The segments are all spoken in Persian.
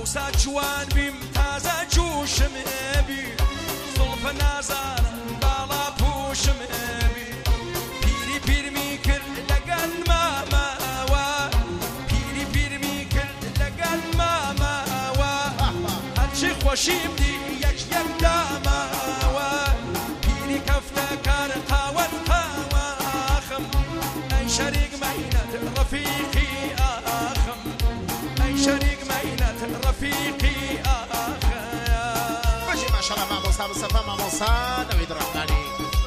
موسى جوان بيم تازا جوشم بي زلف نازار بالا بوشم بي بيري بيرمي كل لقل ماما وا بيري بيرمي كل لقل ماما وا هالشي خوشيم دي يك داما وا بيري كفتا كار قاون قواخم اي شريك مينة رفيقي اخم اي شريك مينة رفيقي اخم بجي ما شاء الله مع موسى مصطفى مع موسى نويد الرحماني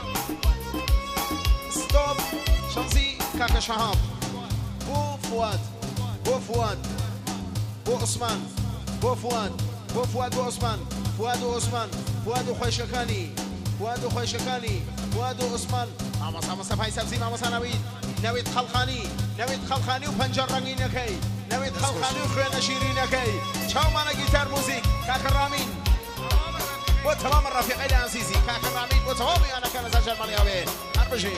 ستوب شمسي كاكا شهاب بو فؤاد بو فؤاد بو عثمان بو فؤاد بو فؤاد بو عثمان فؤاد وعثمان فؤاد وخويشكاني فؤاد وخويشكاني فؤاد وعثمان مع موسى مصطفى سبزي مع موسى نويد خلخاني وبنجر رنگينكي نويد خلخاني وخوينا شيرينكي شاو مانا جيتار موزيك كاكا رامين وتمام الرفيق إلى عزيزي كاكا رامين وتمامي أنا كان زجر مليابي أربجي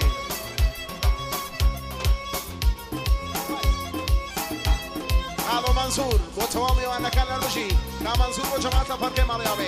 قالوا منصور وتمامي وأنا كان أربجي كان منصور وجماعة الفرق مليابي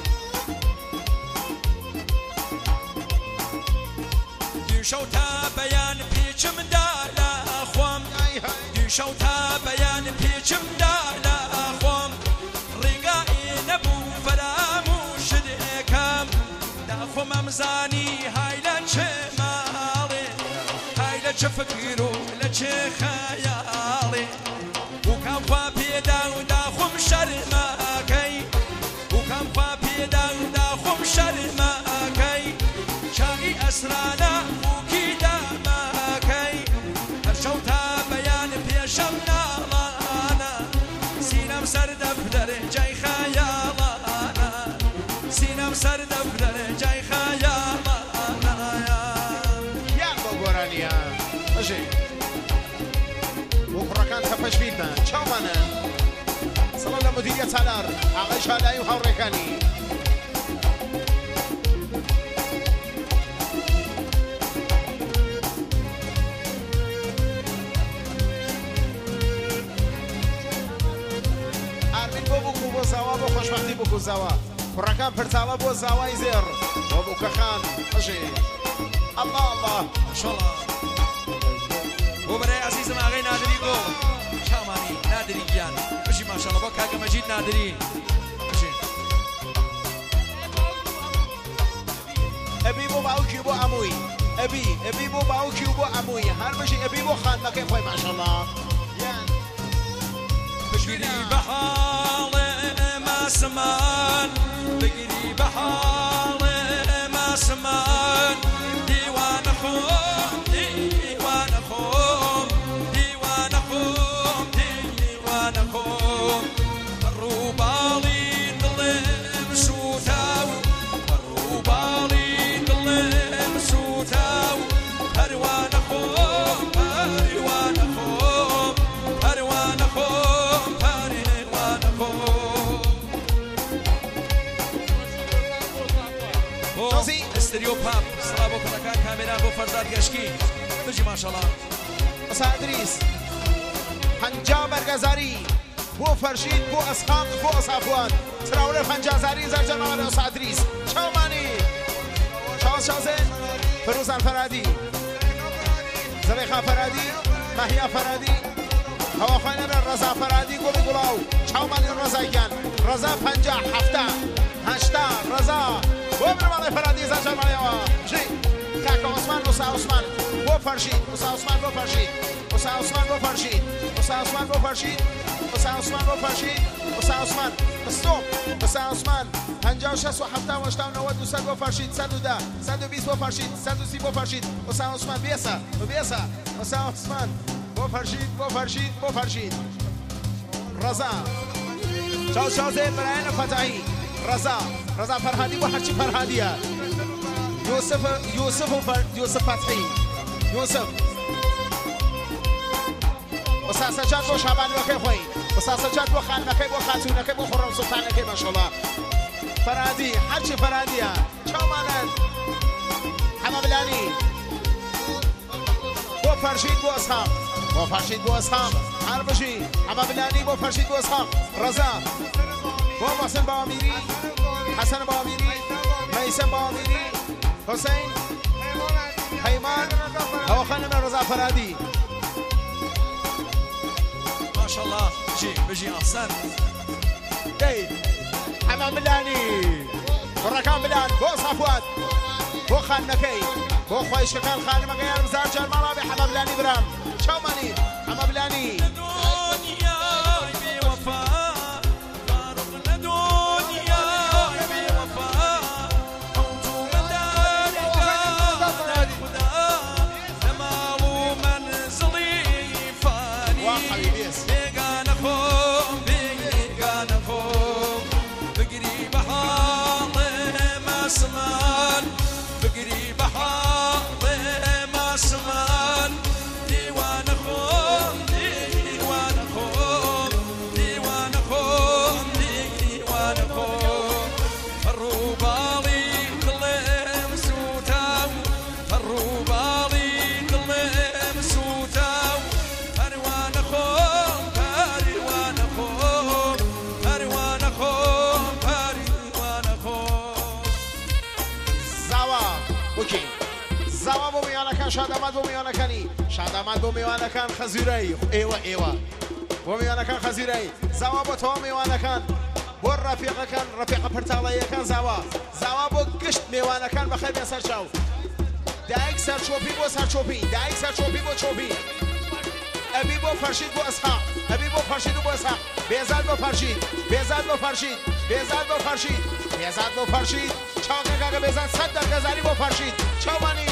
شوتا بيان بيچم دالا خوام شوتا بيان بيچم دالا خوام رقائي نبو فراموش ديكام داخو ممزاني هاي لچه مالي هاي لچه فكرو لچه خيالي وكام خوا بيدا وداخو مشرماكي وكام خوا بيدا وداخو مشرماكي شاقي أسرانا سر دفتر جای خیالانا یا بگورانیا باشه وقرکان تفش بیدن چاومانه سلام لمدیریت سالار آقای شالایی و خورکانی ارمین بو زوا بو خوشبختی بو زوا فرقان فرتاله بو زاوای زیر و بو کخان باشه الله الله ما شاء الله و برای عزیزم آقای نادری بو شامانی نادری گیان باشی ما شاء الله با کاکا مجید نادری باشی ابی بو باوکی بو عموی ابی بو باوکی بو عموی هر باشی ابی بو خان مکه خوای ما شاء الله یان بگیری بحال ما سمان بگیری بحال ما سمان دیوان خوم دیوان خوم دیوان خوم دیوان خوم روبالی دلم سوتاو روبالی دلم سوتاو پروان خوم پروان خوم پروان خوم پروان خوم استريو باب صلابو كان كاميرا بو فرزاد گشکی بجي ما شاء الله اسا ادریس پنجا برگزاری بو فرشید بو اسحاق بو صفوان تراوله پنجازاری زرجان محمد اسا ادریس چاومانی شازه فروز الفرادی زلیخا فرادی مهیا فرادی هواخانه رضا فرادی گلی گلاو چاومانی رضایان رضا 50 70 80 رضا وبرمال فرادي زجر ماليوا جي كاكا عثمان موسى عثمان بو فرشيد موسى عثمان بو فرشيد موسى عثمان بو فرشيد موسى عثمان بو فرشيد موسى عثمان بو فرشيد موسى عثمان ستوب موسى عثمان 56 و 70 و 80 و 90 200 بو فرشيد 110 120 بو فرشيد 130 بو فرشيد موسى عثمان بيسا موسى عثمان بو فرشيد رضا چاو زين براين فتحي رضا فرهادی و هرچی فرهادیه یوسف فتحی یوسف و ساسجاد و شعبان وکی خوی و ساسجاد و خانمکی و خاتونکی و خرم سلطانکی ماشاءالله فرهادی هرچی فرهادیه چاومانن همه بلانی و فرشید و اصحاب و بۆ فەرشید بۆ ئەسحاق هەربژی ئەمە بلانی بۆ فەرشید بۆ ئەسحاق ڕەزا بۆ بەسن بامیری حەسەن بامیری مەیسەم بامیری حوسین هەیمان ئەوە خانمە ڕەزا فەرادی ماشاءالله بژی ئەحسەن دەی ئەمە بلانی کوڕەکان بلان بۆ سەفوات بۆ خانمەکەی بۆ خۆشەکان خانمەکە یارمزار جەرماڵا بێ حەمە بلانی برام چاومانی حەمە بلانی شادامات بۆ میوانەکانی شادامات بۆ میوانەکان خەزیرەی ئێوە بۆ میوانەکان خەزیرەی زاوا بۆ تەواو میوانەکان بۆ ڕەفیقەکان ڕەفیقە پەرتاڵەیەکان زاوا بۆ گشت میوانەکان بەخێر بێن سەر چاو دایک سەرچۆپی بۆ سەرچۆپی دایک سەرچۆپی بۆ چۆپی ئەبی بۆ فەرشید بۆ ئەسحاق ئەبی بۆ فەرشید و بۆ ئەسحاق بێزاد بۆ فەرشید بێزاد بۆ فەرشید بێزاد بۆ فەرشید بێزاد بۆ فەرشید چاوەکە کاکە بێزاد 100 دەرگەزاری بۆ فەرشید چاومانی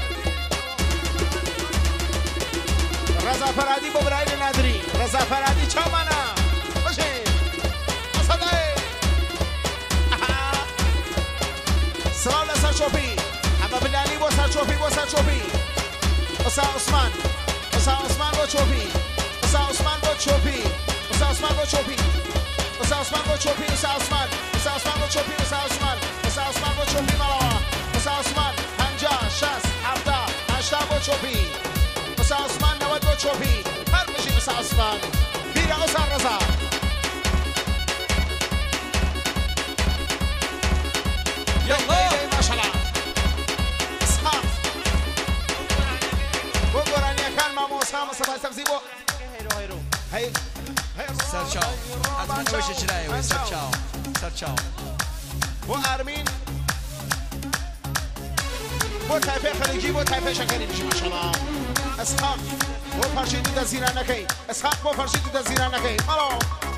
رضا فرادی با برای نادری رضا فرادی چامانا باشه اصدای سلام لسر چوپی اما بلانی با سر چوپی اسا عثمان با چوپی اسا عثمان با چوپی ملاوا اسا عثمان 50 60 70 80 با چوپی اسا عثمان نود با چوپی هر میشی اسا عثمان بیره اسا رضا يلا ماشاءالله اسحاق بو قراني كان مامو اسامه صفا تفزيبو هي سرچاو حتما وش شراي سرچاو بو ارمين بو تایفه خلیجی بو تایفه شکری میشه ماشاءالله اسحاق بو فرشیدی در زیرانکی اسحاق بو فرشیدی در زیرانکی مالو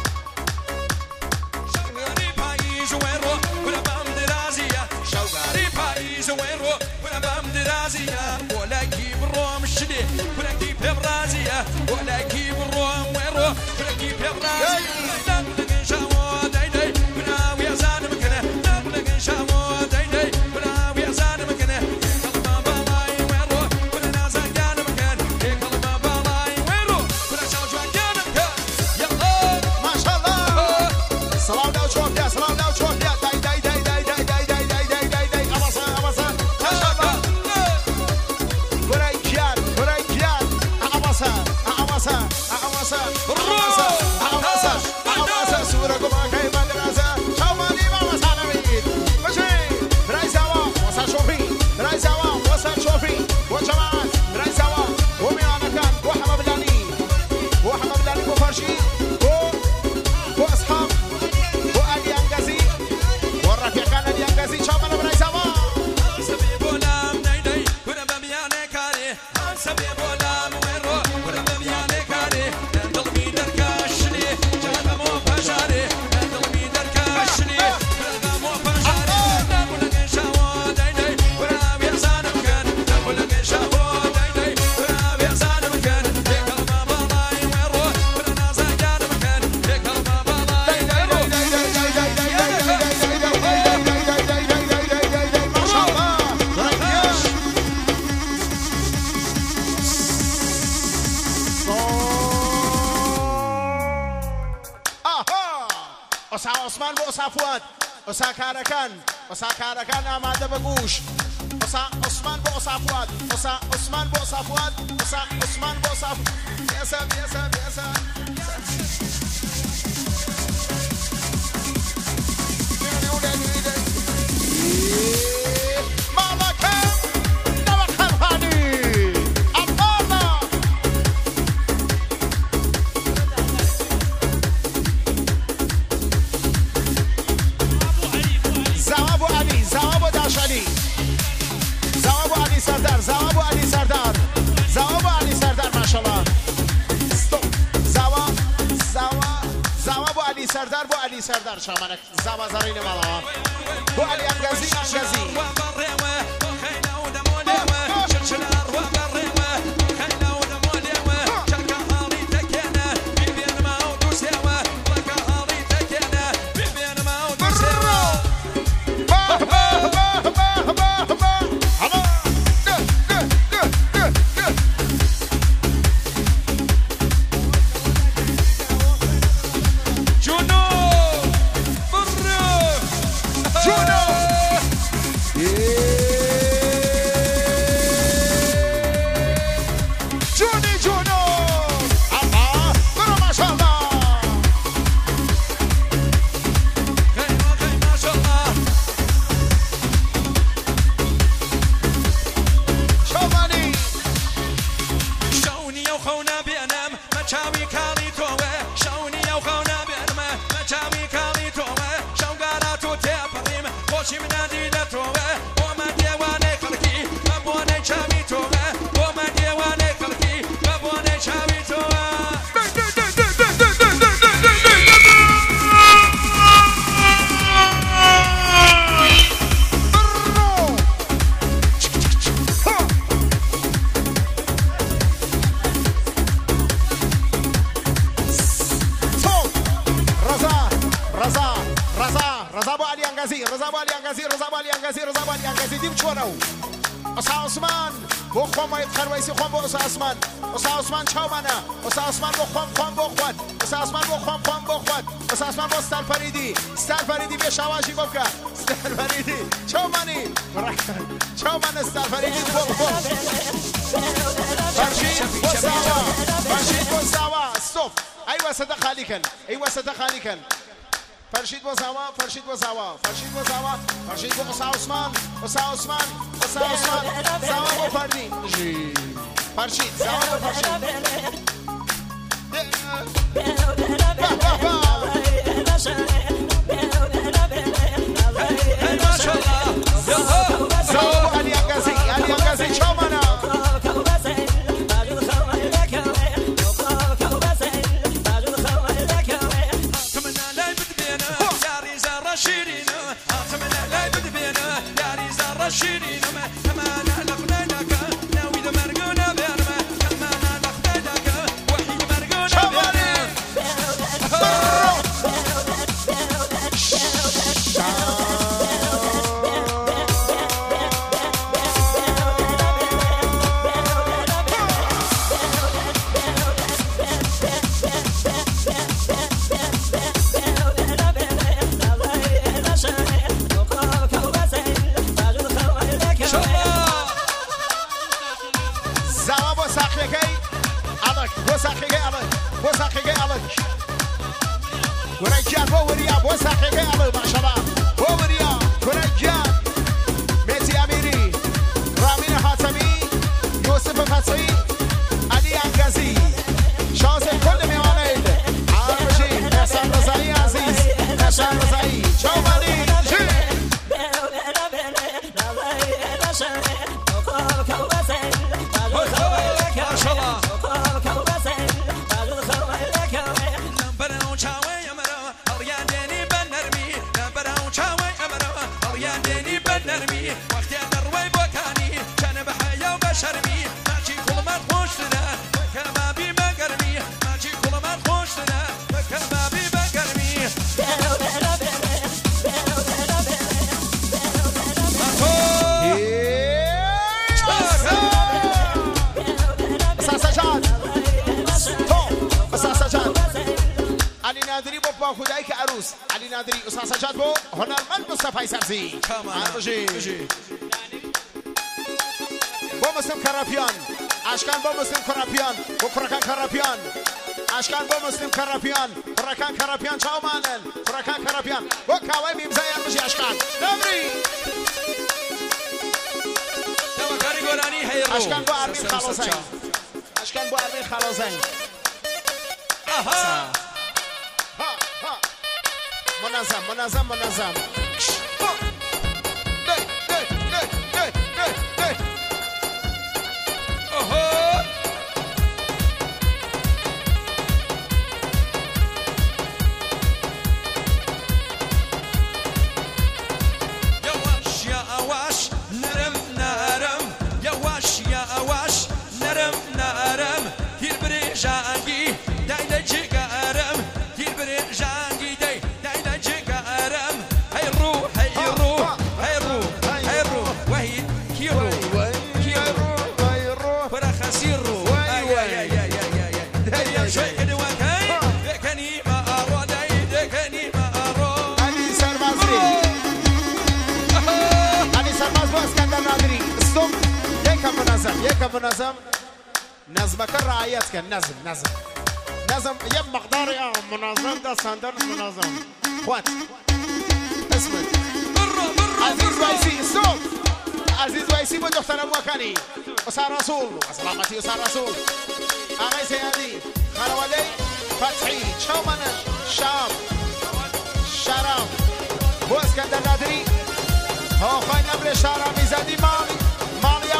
شوقاري پاییز ويرو ولا بامدرازية شوقاري پاییز ويرو ولا بامدرازية ولا كيب الروم الشدي ولا كيب برازية ولا كيب الروم ويرو ولا كيب برازية نقلق شامو دايداي ولا ويزان مكنه نقلق شامو دايداي ولا ويزان مكنه اسا عثمان بو اسا فؤاد اسا کارکان آماده به گوش عثمان با صفوات عثمان با صفوات عثمان با صفوات بیاسا سردار بو علی سردار شامانک زاوا زرین مالا بو علی انگازی دیم چورو عثمان بو خو ما خرویسی خو بو عثمان چاومانه عثمان بو خو بو خود عثمان بو خو بو خود عثمان بو استال فریدی به شواجی بوکا استال فریدی چاومانی استال فریدی بو فرشید بو ساوا استوب ايوه صدق خالي كان فرشید با زوا عثمان زوا با فردی فرشید زوا با فرشید زوا با علی انگازی چامانا شيرين ما نلقنا لك ناوي مرقونا بيرما ما نلقنا لك وحيد مرقونا بيرما ورجال بوريا وساقي على ما شاء الله بوريا ورجال ميتي اميري رامين حاتمي يوسف فتحي علي انغازي شانس كل ميوانيد عارفين حسن رضاي عزيز حسن رضاي شوالي خدایی که عروس علی نادری استاد سجاد بو هنرمند مصطفی سبزی مسلم کراپیان اشکان با مسلم کراپیان و کرکان کراپیان اشکان با مسلم کراپیان کرکان کراپیان چاومانن کرکان کراپیان و کاوی میمزایم بشی اشکان نمری اشکان با ارمین خلاصین اشکان با ارمین خلاصین منظم يكب نظم نظمك الرعايات كان نظم يب مقدار يا منظم ده صندر منظم اخوات اسمك عزيز ويسي ستوب عزيز ويسي بدكتور مكاني وصار رسول وسلامتي وصار رسول اغي سيادي خلوالي فتحي شومن شام شرم بو اسكندر نادري هو خاين امر شارع ميزادي مالي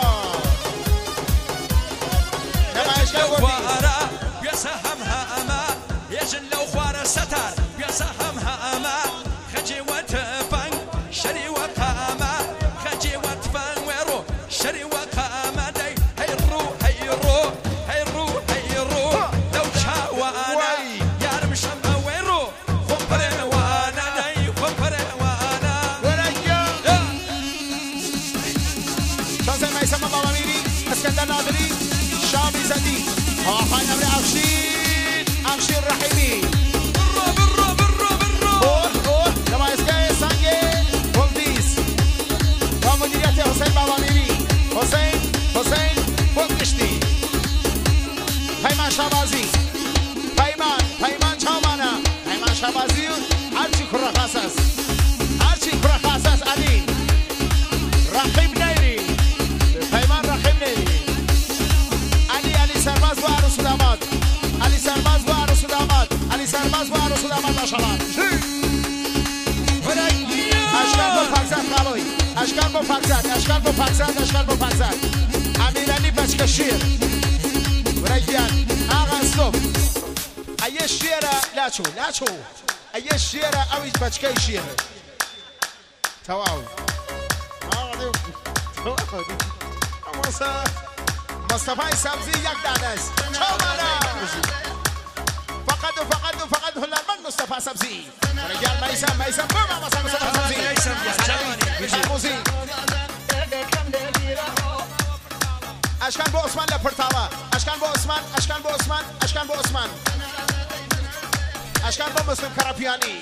لو خوارا بيسهمها أما يجن لو خوارا ستار بيسهمها أما خجي وتفن شري وقاما خجي وتفن ويرو شري وقاما داي هيرو لو شاوانا يارم شمها ويرو خمبرين وانا داي خمبرين وانا ورقيا شازي ما يسمى بابا ميري اسكندر نادري شامي زدي هاي نمر أمشين رحيمي برو لما يسكي سانجي بولديس ومديرية حسين باباميري حسين بولدشتي پیمان شابازی پیمان چامانا پیمان شابازی هرچی کرا خاصاس علی رقیب نیری پیمان رقیب نیری علی سرباز و عروس داماد علی سرباز و عروس داماد ماشاءالله اشکال با فرزاد امیرعلی بچه شیر ورقیان آقا استوب ایه شیره لاچو ایه شیره اویج بچه شیر تواو مصطفی سبزی یک دانه است فقط هنرمند مصطفی سبزی ورقیان میسم برو مصطفی سبزی اشکان با عثمان لپرتاوا اشکان با مسلم کراپیانی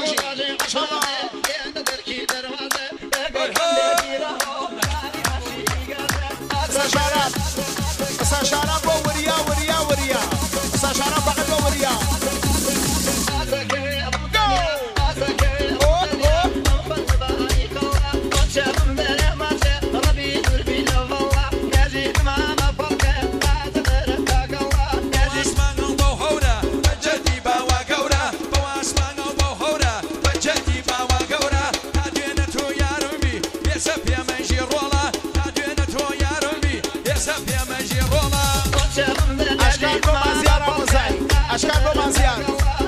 ساشارا با وریا ساشارا فقط با وریا اشکال با منزیار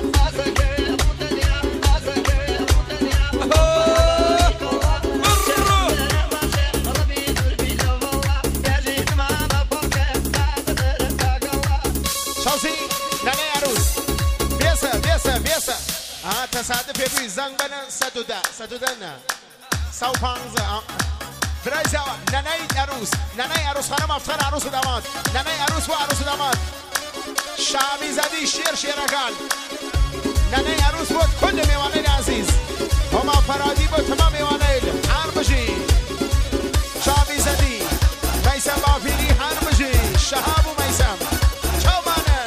شازی ننه عروس بیسه تصادف بی زنگ بنا 110 نه 115 برای ننه عروس خانم افتخار عروس و داماد ننه عروس و عروس و داماد شامی زدی شیرگان ننه عروس بود کل میوانه عزیز هما فرادی بود تمام میوانه هر بشی شامی زدی شهاب و میسم چومانن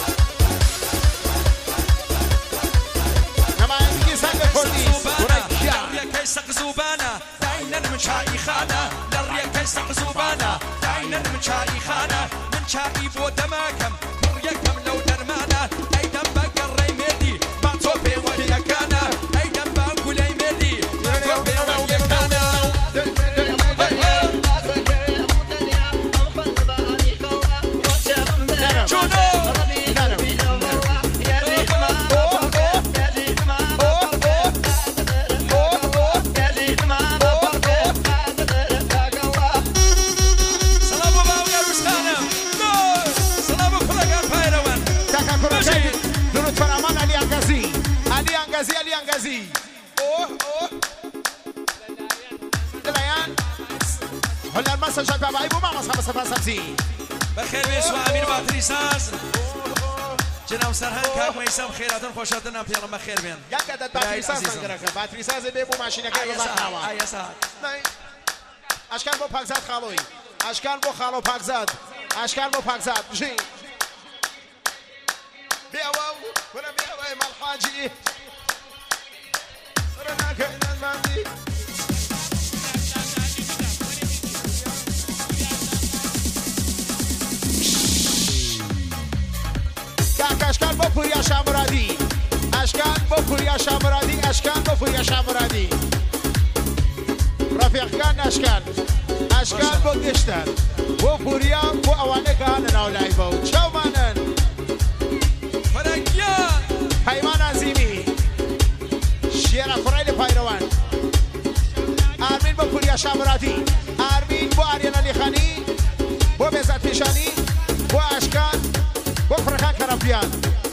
نمایندگی سنگ کردیس لريا كيسق زوبانا داينا من شاي خانا لريا كيسق زوبانا داينا من شاي خانا من شاي بو دماكم مريكم لو درمانا اي دم بقر ميدي ما توبي ويا كانا اي دم بقول اي ميدي ما توبي ويا كانا Aliangazi. Oh. دلایان. حالا مساج بابا ای بابا مسا سبزی. بخیر بشو امیر باتری ساز. جناب سرهنگ کاک میسم خیراتون خوشاتون پیام بخیر بین. یا کدت باتری ساز نگرفت. باتری ساز بیبو ماشینه که بزن هوا. آیسا. نه. اشکال با پاکزاد خالوی. اشکال با خالو پاکزاد. اشکال با پاکزاد. جی. بیاو. ولی بیاو مالحاجی. اشکال با پوریا شامرادی اشکال با پوریا شامرادی اشکال با پوریا شامرادی رفیق کان اشکال با گشتن با پوریا با اوانه کان ناولای با چومانن فرنگیان پیمان عظیمی شیر افرایل پیروان آرمین با پوریا شامرادی آرمین با آریان علی خانی با بزد پیشانی با اشکال با فرخان کرافیان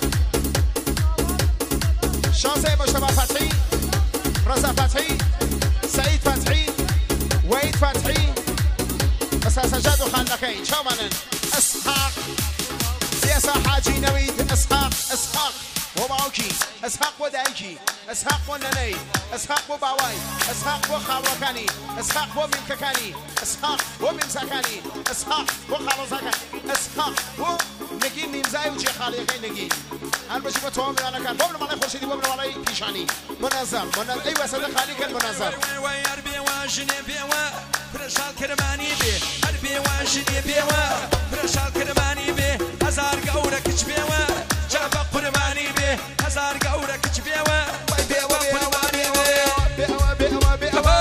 شانسه مجتبی فتحی رضا فتحی سعید فتحی وحید فتحی سجاد و خندقین چومانن اسحاق سیاسا حاجی نوید اسحاق وماوكي اسحاق ودايكي اسحاق ونني اسحاق وباواي اسحاق وخالوكاني اسحاق ومنككاني اسحاق ومنسكاني اسحاق وخالوزاكاني اسحاق ونجين نيمزاي وجي خاليكي نجين هل بشي بتوامي انا كان بابنا مالي خورشيدي بابنا مالي بيشاني منظم اي وسط خالي كان منظم ويربي واجني بيوا فرشال كرماني بي هربي واجني بيوا فرشال كرماني بي هزار قورك بيوا جاب قرماني بي هزار قورك بيوا بيوا قرماني بيوا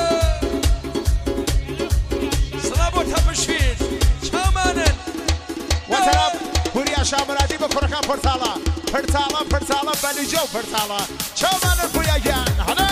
صلابو تبشفيد شامانن وتراب بوريا شامرادي بفرخان فرتالا بلجو فرتالا شامانن بوريا جان هلا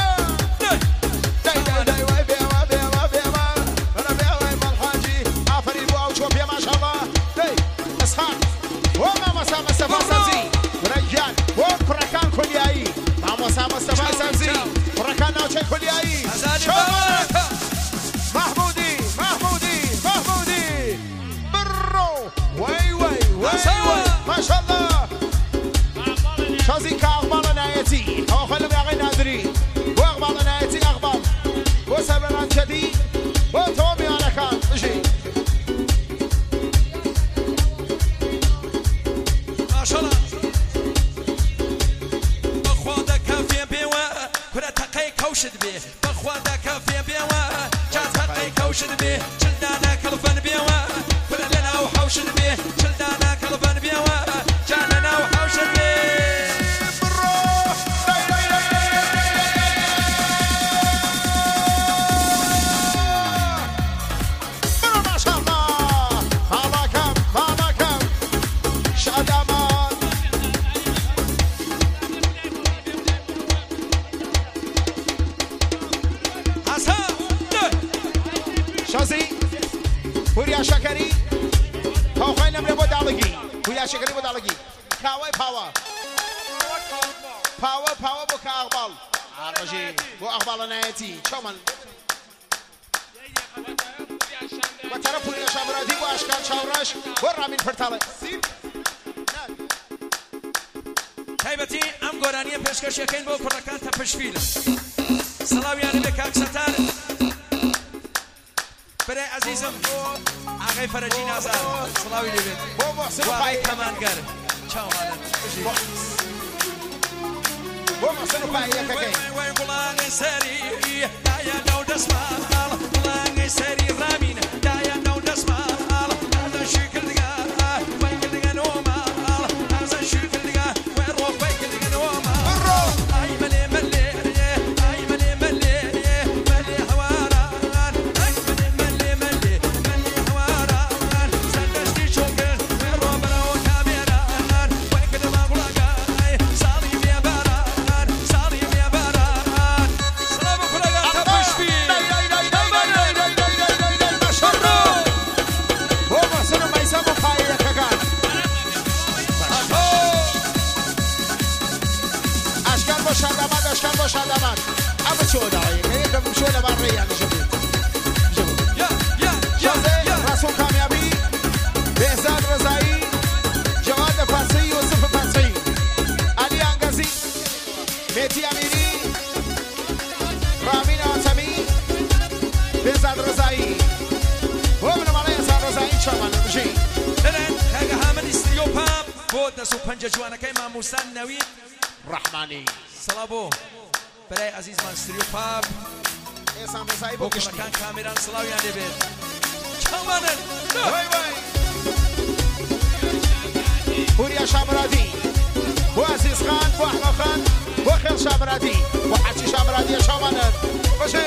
محمودي برو وي ما شاء الله شازي كأقبال نايتي أو خلهم يا غي نادري وأقبال نايتي أقبال وسبنا جدي وتومي على كان اجي ما شاء الله بخوادك كافي بيوا كرة تقي كوشد بيه بخوادك كافي بيوا جات تقي كوشد بيه جلدانا كلفن بيوا كرة لنا وحوشد بيه جلدانا كلفن بيوا جاننا وحوشد بيه بوريا شكري خوخينا من ابو دالغي بوريا شكري ابو دالغي كاوي باوا بو كاغبال عرجي بو اغبال نايتي شومن وترى بوريا شامرادي بو اشكال شاوراش ورامين فرتاله تایبەتی ئەم گۆرانیە پێشکەشەکەین بۆ کوڕەکان تەپشفیل سەڵاویانە بێ کاک سەتار بە برای عزیزم آقای فرجی نازار سلاوی لبید بو محسن و آقای پایی کمانگر چاوانن بو محسن پایی یککی وای گلان سری دایا نو دسمال گلان سری رامین دایا نو دسمال هذا شکل دگا وای کل دگا نومال هذا شکل دگا وای رو وای کل دگا نومال ای ملی ملی ای ملی ملی ملی حواران ای ملی ملی ملی حواران سندشتی شوکر وای رو برو کامیران وای کل مغلقای سالی بیاباران سالی بیاباران سلام کلاگا تپشبی بو محسن میسم پایی یککان اشکال با شادامت اشکال با شادامت اما چودایی که یکم شوله بر ریان شدید رسول کامیابی بهزاد رضایی جواد پرسی یوسف پرسی علی انگزی مهدی امیری رامین آتمی بهزاد رضایی و ابن مالای بهزاد رضایی چامان بشی لرن كاغا هامن استريو باب بود نسو پنجه جوانا كاي ماموسان نوي رحمانی صلابو برای عزیز من استريو باب احسان رضایی بو بکشتی كان كاميران صلاوي عندي بيت چاوانن وای وای پوریا شامرادی و عزیز خان و احمد خان و خیل شامرادی و حجی شامرادی شامانن بشی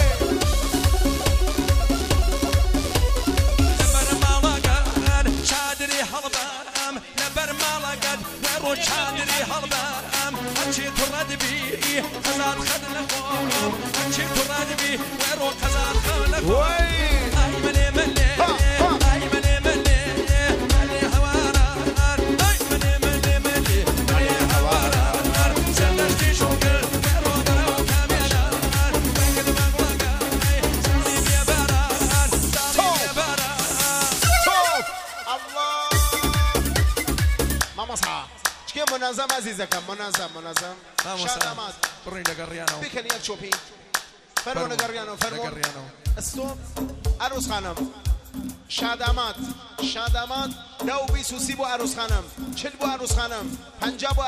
نبر مالقان شادري هلبام نبر مالقان ويرو شادري هلبام هاتشي تراد بي خزان خدلكم هاتشي تراد بي ويرو خزان خدلكم وای اي ملي ملي اي ملي ملي ملي هواران اي ملي ملي ملي ملي هواران سندشتي شوكر ويرو برو كاميران ويكد مغلقان سالي بيباران سالي بيباران توف الله ماما صح چکه منظم عزیزکم منظم شادامت برين لقريانو بکن یک چوپی فرمون گریانو فرمون لقريانو استوب عروس خانم شادامت دو بی سوسی بو عروس خانم 40 بو عروس خانم 50 بو